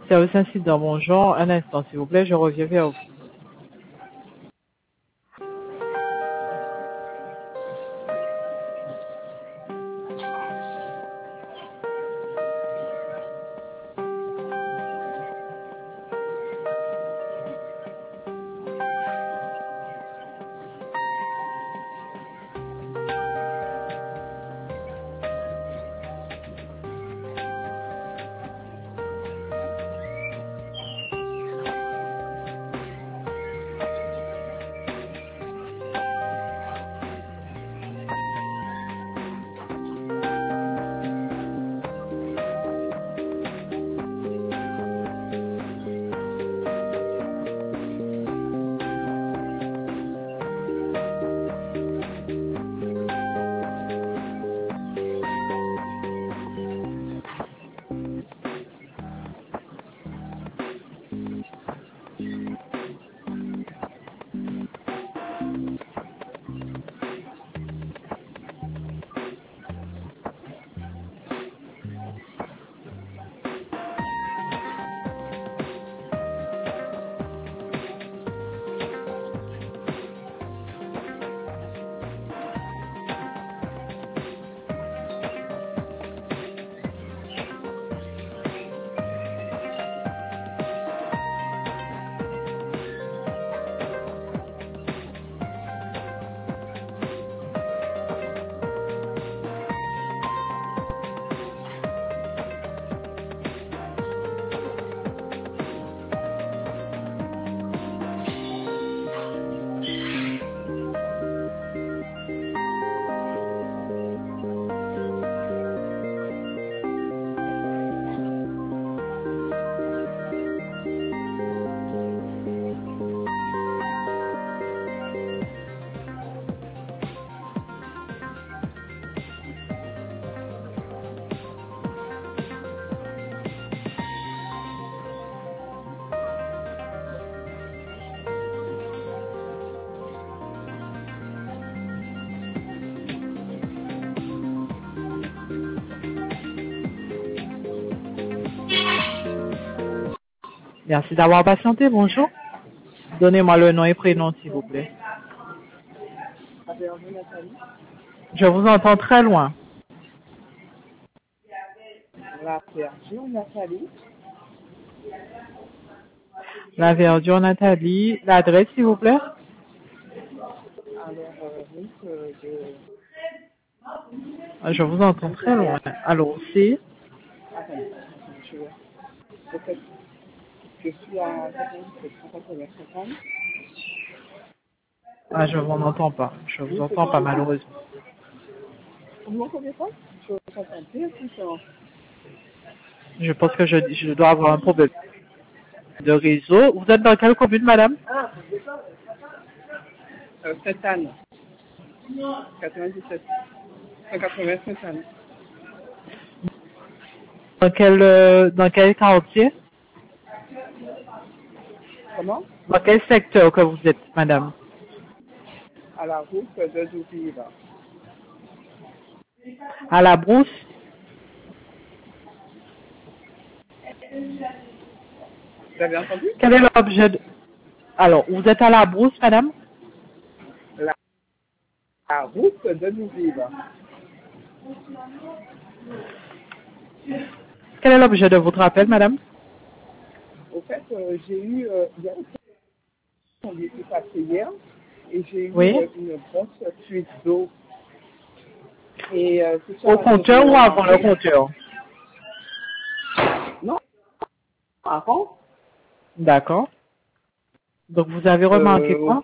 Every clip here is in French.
Service incident, bonjour. Un instant, s'il vous plaît, je reviens vers vous. Merci d'avoir patienté, bonjour. Donnez-moi le nom et prénom, s'il vous plaît. Je vous entends très loin. La Verdure Nathalie. La Verdure Nathalie. L'adresse, s'il vous plaît. Alors, Je vous entends très loin. Alors, c'est... attendez, je suis à 180. Ah, je vous entends pas. Je vous entends pas, malheureusement. Vous m'entendez pas? Je vous entends bien puissant. Je pense que je dois avoir un problème de réseau. Vous êtes dans quelle commune, madame? Sainte-Anne. 97. 180 Sainte-Anne. Dans quel quartier? Comment? Dans quel secteur que vous êtes, madame? À la route de Douville. À la Brousse? Vous avez entendu? Quel est l'objet de... Alors, vous êtes à la Brousse, madame? La route de Douville. Quel est l'objet de votre appel, madame? Au fait, j'ai eu... il y a un qui est passé hier et j'ai eu Oui. une grosse fuite d'eau. Et, Au compteur ou avant le compteur? Non, avant. D'accord. Donc, vous avez remarqué quoi?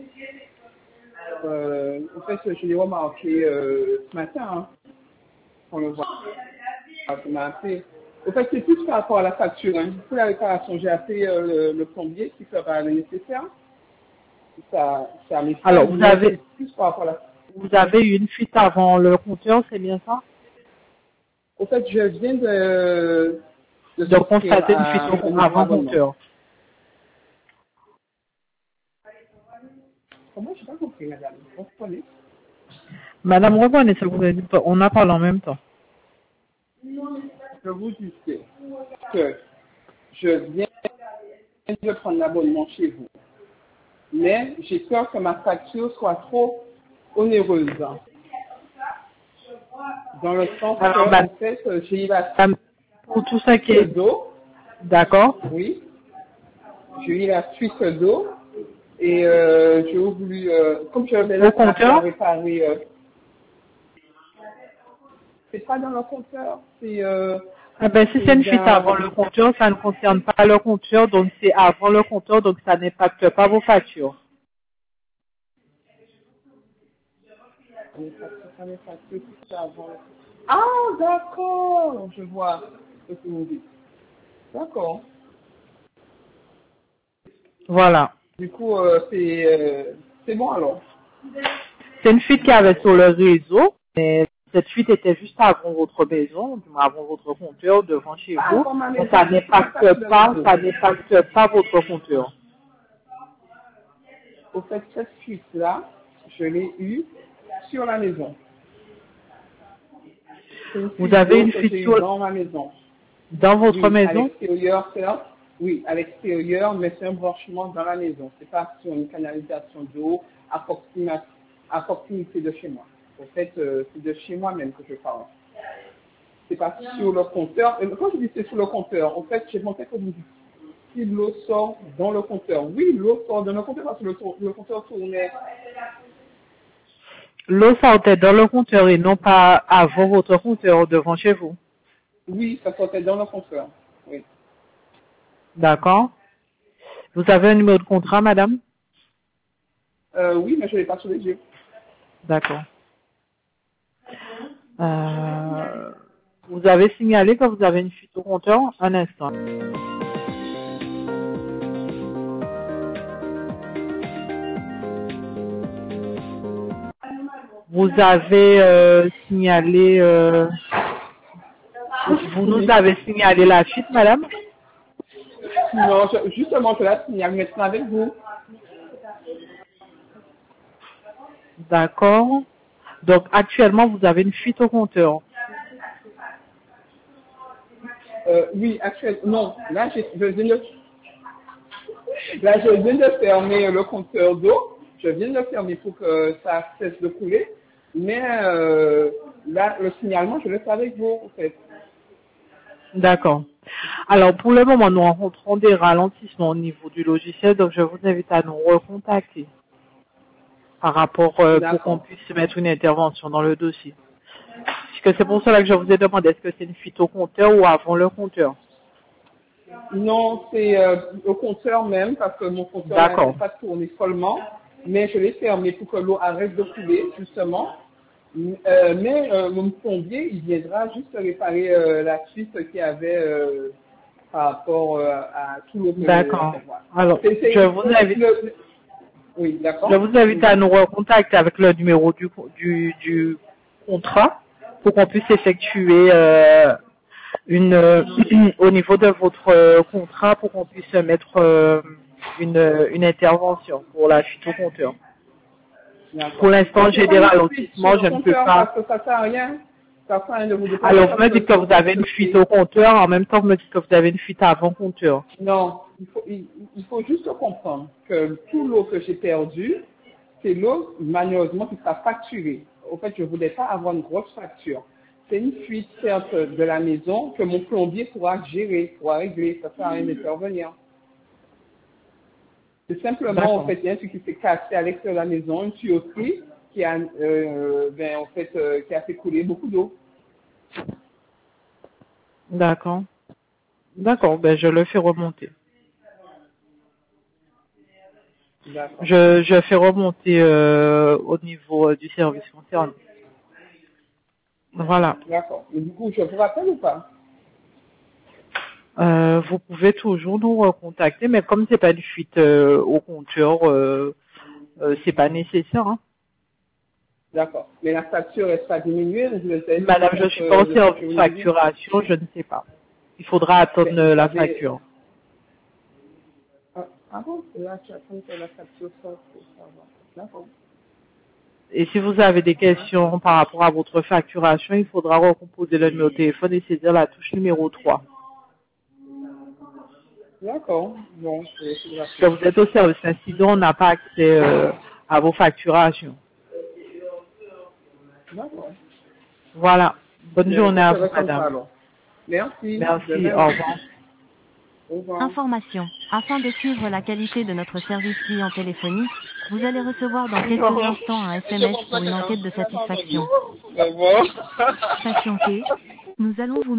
En fait, je l'ai remarqué ce matin, hein, on le voit. Ça m'a appelé. En fait, c'est plus par rapport à la facture. Hein. Pour la réparation, j'ai appelé le plombier qui fera le nécessaire. Ça Alors, vous avez plus par rapport à la... eu une fuite avant le compteur, c'est bien ça? En fait, je viens de constater une fuite avant compteur. Comment? Je n'ai pas compris, madame. Vous comprenez? Madame, reprenez ce que vous avez dit. On a parlé en même temps. Je vous disais que je viens de prendre l'abonnement chez vous. Mais j'ai peur que ma facture soit trop onéreuse. Dans le sens Alors, que, en fait, j'ai eu la pour tout ça qui fuite est... d'eau. D'accord. Oui. J'ai eu la fuite d'eau. Et j'ai voulu, comme je vais Au compteur? réparer, c'est pas dans le compteur, c'est Ah ben, si c'est une fuite avant dans... le compteur, ça ne concerne pas le compteur, donc c'est avant le compteur, donc ça n'impacte pas vos factures. Ah, d'accord, je vois ce que vous dites. D'accord. Voilà. Du coup, c'est bon alors. C'est une fuite qu'il y avait sur le réseau, mais cette fuite était juste avant votre maison, du moins avant votre compteur, devant chez vous. Avant ma Donc maison, ça n'impacte pas votre compteur. au fait, cette fuite-là, je l'ai eue sur la maison. C'est une Vous fuite avez d'eau une que fuite j'ai eue sur, dans ma maison. dans votre Oui, à maison? l'extérieur, oui, à l'extérieur, mais c'est un branchement dans la maison. C'est pas sur une canalisation d'eau à proximité de chez moi. En fait, c'est de chez moi même que je parle. C'est pas sur le compteur. Quand je dis c'est sur le compteur, en fait, j'ai pensé que vous dites si l'eau sort dans le compteur. Oui, l'eau sort dans le compteur parce que le compteur tournait. L'eau sortait dans le compteur et non pas avant votre compteur devant chez vous. Oui, ça sortait dans le compteur. Oui. D'accord. Vous avez un numéro de contrat, madame? Oui, mais je l'ai pas sous les yeux. D'accord. Vous avez signalé que vous avez une fuite au compteur? Un instant. Vous avez signalé... vous nous Oui. avez signalé la fuite, madame? Non, justement, je la signale maintenant avec vous. D'accord. Donc, actuellement, vous avez une fuite au compteur. Oui, actuellement, non, là, je viens de fermer le compteur d'eau. Je viens de le fermer pour que ça cesse de couler. Mais là, le signalement, je le fais avec vous, en fait. D'accord. Alors, pour le moment, nous rencontrons des ralentissements au niveau du logiciel, donc je vous invite à nous recontacter par rapport pour qu'on D'accord. puisse mettre une intervention dans le dossier. Puisque c'est pour cela que je vous ai demandé, est-ce que c'est une fuite au compteur ou avant le compteur? Non, c'est au compteur même, parce que mon compteur D'accord. n'arrête pas de tourner follement. Mais je l'ai fermé pour que l'eau arrête de couler, justement. Mais mon plombier, il viendra juste réparer la fuite qu'il y avait par rapport à tout l'eau que D'accord. voilà. Alors, Oui, je d'accord. vous invite à nous recontacter avec le numéro du contrat pour qu'on puisse effectuer une au niveau de votre contrat pour qu'on puisse mettre une intervention pour la fuite au compteur. Pour D'accord. l'instant, Mais c'est j'ai pas des une fuite sur ralentissements, le je ne peux compteur pas. parce que ça sert à rien. Ça sert à rien de vous déplacer Alors, vous parce me que dites que vous avez une fuite au compteur, en même temps, vous me dites que vous avez une fuite avant compteur. non, il faut juste comprendre que tout l'eau que j'ai perdue, c'est l'eau, malheureusement, qui sera facturée. Au fait, je ne voulais pas avoir une grosse facture. C'est une fuite, certes, de la maison que mon plombier pourra gérer, pourra régler. Ça ne sert à rien d'intervenir. C'est simplement, en D'accord. fait, il y a un truc qui s'est cassé à l'extérieur de la maison, une tuyauterie qui a, qui a fait couler beaucoup d'eau. D'accord. D'accord, ben je le fais remonter. D'accord. Je fais remonter au niveau du service concerné. Voilà. D'accord. Et du coup, je vous rappelle ou pas? Vous pouvez toujours nous recontacter, mais comme c'est pas une fuite au compteur, c'est pas nécessaire. Hein. D'accord. Mais la facture, elle sera diminuée, je vais essayer de Madame, je compte suis pas au de ce que service vous me dites. facturation, je ne sais pas. Il faudra attendre Ben, vous la savez, facture. ah bon, là, tu attends que la facture sorte pour savoir. D'accord. Et si vous avez des questions par rapport à votre facturation, il faudra recomposer le numéro de téléphone et saisir la touche numéro 3. D'accord. Bon, c'est Parce que vous êtes au service incident, on n'a pas accès à vos facturations. D'accord. Voilà. Bonne journée Je à vous, ferai comme ça madame. alors. Merci. De Merci. Au même. revoir. Au revoir. Information. Afin de suivre la qualité de notre service client téléphonique, vous allez recevoir dans quelques Non, instants un je SMS comprends pour une que non. enquête de Je n'ai pas entendu. satisfaction. Au revoir. Patientez. Nous allons vous